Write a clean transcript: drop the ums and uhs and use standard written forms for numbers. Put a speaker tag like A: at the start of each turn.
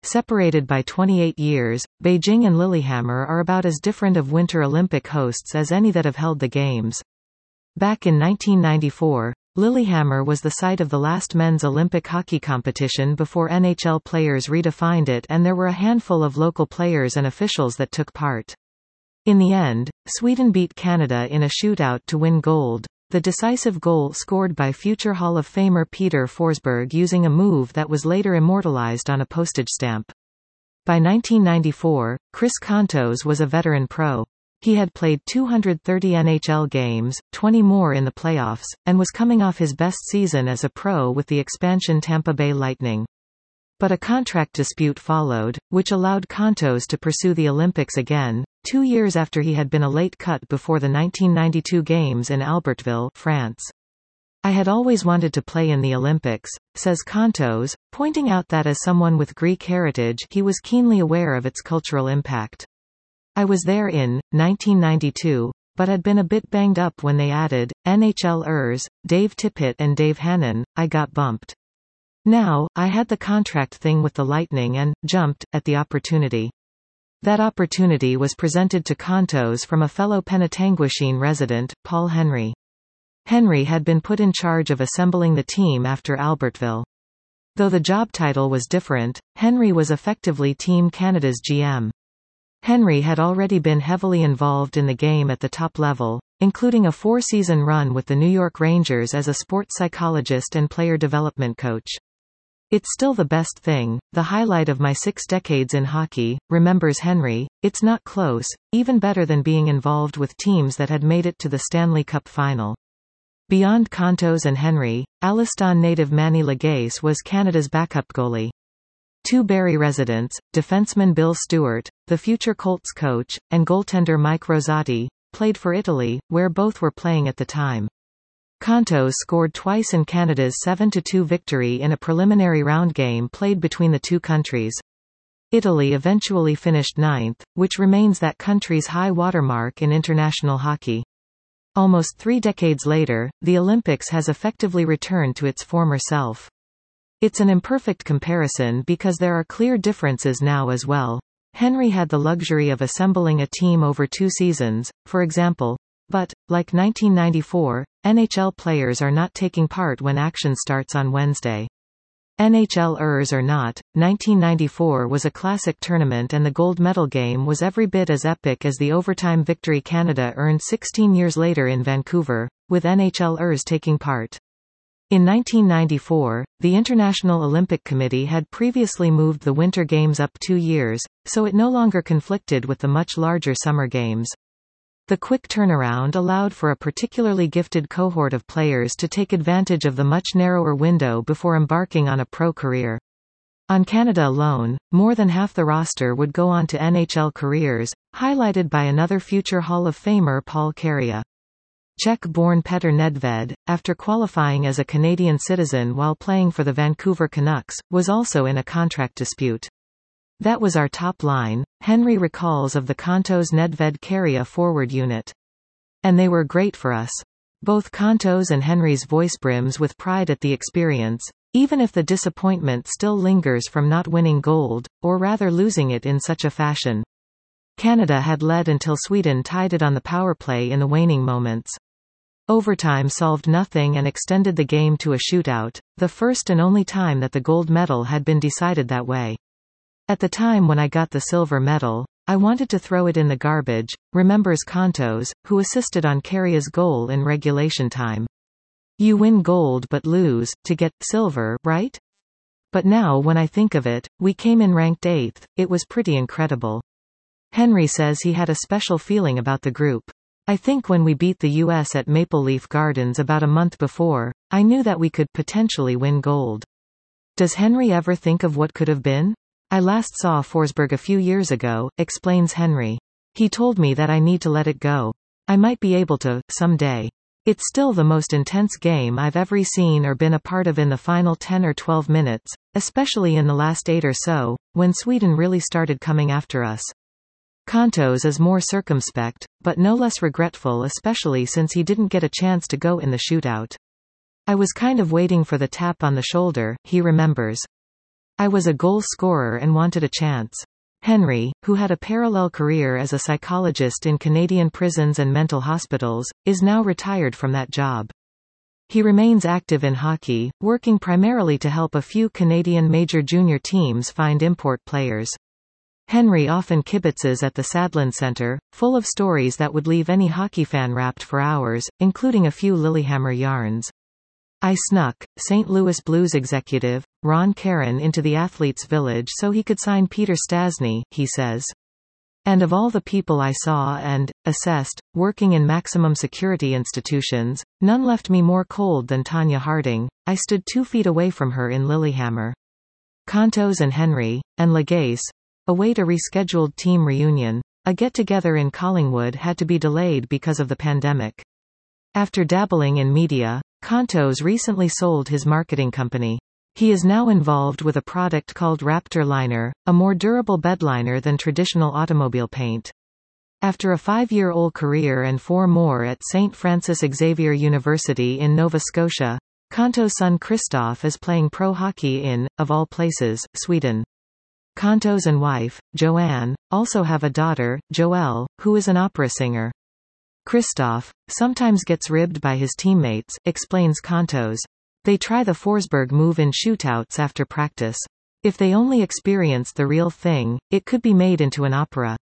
A: Separated by 28 years, Beijing and Lillehammer are about as different of Winter Olympic hosts as any that have held the Games. Back in 1994, Lillehammer was the site of the last men's Olympic hockey competition before NHL players redefined it, and there were a handful of local players and officials that took part. In the end, Sweden beat Canada in a shootout to win gold. The decisive goal scored by future Hall of Famer Peter Forsberg using a move that was later immortalized on a postage stamp. By 1994, Chris Kontos was a veteran pro. He had played 230 NHL games, 20 more in the playoffs, and was coming off his best season as a pro with the expansion Tampa Bay Lightning. But a contract dispute followed, which allowed Kontos to pursue the Olympics again, 2 years after he had been a late cut before the 1992 Games in Albertville, France. I had always wanted to play in the Olympics, says Kontos, pointing out that as someone with Greek heritage he was keenly aware of its cultural impact. I was there in 1992, but had been a bit banged up when they added NHLers, Dave Tippett and Dave Hannon. I got bumped. Now, I had the contract thing with the Lightning and jumped at the opportunity. That opportunity was presented to Kontos from a fellow Penetanguishene resident, Paul Henry. Henry had been put in charge of assembling the team after Albertville. Though the job title was different, Henry was effectively Team Canada's GM. Henry had already been heavily involved in the game at the top level, including a 4-season run with the New York Rangers as a sports psychologist and player development coach. It's still the best thing, the highlight of my 6 decades in hockey, remembers Henry. It's not close, even better than being involved with teams that had made it to the Stanley Cup final. Beyond Kontos and Henry, Alliston native Manny Legace was Canada's backup goalie. 2 Barrie residents, defenseman Bill Stewart, the future Colts coach, and goaltender Mike Rosati, played for Italy, where both were playing at the time. Kontos scored twice in Canada's 7-2 victory in a preliminary round game played between the two countries. Italy eventually finished 9th, which remains that country's high watermark in international hockey. Almost 3 decades later, the Olympics has effectively returned to its former self. It's an imperfect comparison because there are clear differences now as well. Henry had the luxury of assembling a team over 2 seasons, for example. But, like 1994, NHL players are not taking part when action starts on Wednesday. NHLers or not, 1994 was a classic tournament and the gold medal game was every bit as epic as the overtime victory Canada earned 16 years later in Vancouver, with NHLers taking part. In 1994, the International Olympic Committee had previously moved the Winter Games up 2 years, so it no longer conflicted with the much larger Summer Games. The quick turnaround allowed for a particularly gifted cohort of players to take advantage of the much narrower window before embarking on a pro career. On Canada alone, more than half the roster would go on to NHL careers, highlighted by another future Hall of Famer Paul Kariya. Czech-born Petr Nedved, after qualifying as a Canadian citizen while playing for the Vancouver Canucks, was also in a contract dispute. That was our top line, Henry recalls of the Kontos-Nedved-Kariya forward unit. And they were great for us. Both Kontos and Henry's voice brims with pride at the experience, even if the disappointment still lingers from not winning gold, or rather losing it in such a fashion. Canada had led until Sweden tied it on the power play in the waning moments. Overtime solved nothing and extended the game to a shootout, the first and only time that the gold medal had been decided that way. At the time when I got the silver medal, I wanted to throw it in the garbage, remembers Kontos, who assisted on Kariya's goal in regulation time. You win gold but lose, to get silver, right? But now when I think of it, we came in ranked 8th, it was pretty incredible. Henry says he had a special feeling about the group. I think when we beat the US at Maple Leaf Gardens about a month before, I knew that we could potentially win gold. Does Henry ever think of what could have been? I last saw Forsberg a few years ago, explains Henry. He told me that I need to let it go. I might be able to, someday. It's still the most intense game I've ever seen or been a part of in the final 10 or 12 minutes, especially in the last 8 or so, when Sweden really started coming after us. Kontos is more circumspect, but no less regretful, especially since he didn't get a chance to go in the shootout. I was kind of waiting for the tap on the shoulder, he remembers. I was a goal scorer and wanted a chance. Henry, who had a parallel career as a psychologist in Canadian prisons and mental hospitals, is now retired from that job. He remains active in hockey, working primarily to help a few Canadian major junior teams find import players. Henry often kibitzes at the Sadlon Centre, full of stories that would leave any hockey fan rapt for hours, including a few Lilyhammer yarns. I snuck St. Louis Blues executive, Ron Caron into the athletes' village so he could sign Peter Stastny, he says. And of all the people I saw and assessed, working in maximum security institutions, none left me more cold than Tanya Harding. I stood 2 feet away from her in Lilyhammer. Contos and Henry, and Lagace, await a rescheduled team reunion. A get-together in Collingwood had to be delayed because of the pandemic. After dabbling in media, Contos recently sold his marketing company. He is now involved with a product called Raptor Liner, a more durable bed liner than traditional automobile paint. After a 5-year-old career and 4 more at St. Francis Xavier University in Nova Scotia, Conto's son Christoph is playing pro hockey in, of all places, Sweden. Contos and wife, Joanne, also have a daughter, Joelle, who is an opera singer. Christoph sometimes gets ribbed by his teammates, explains Contos. They try the Forsberg move in shootouts after practice. If they only experienced the real thing, it could be made into an opera.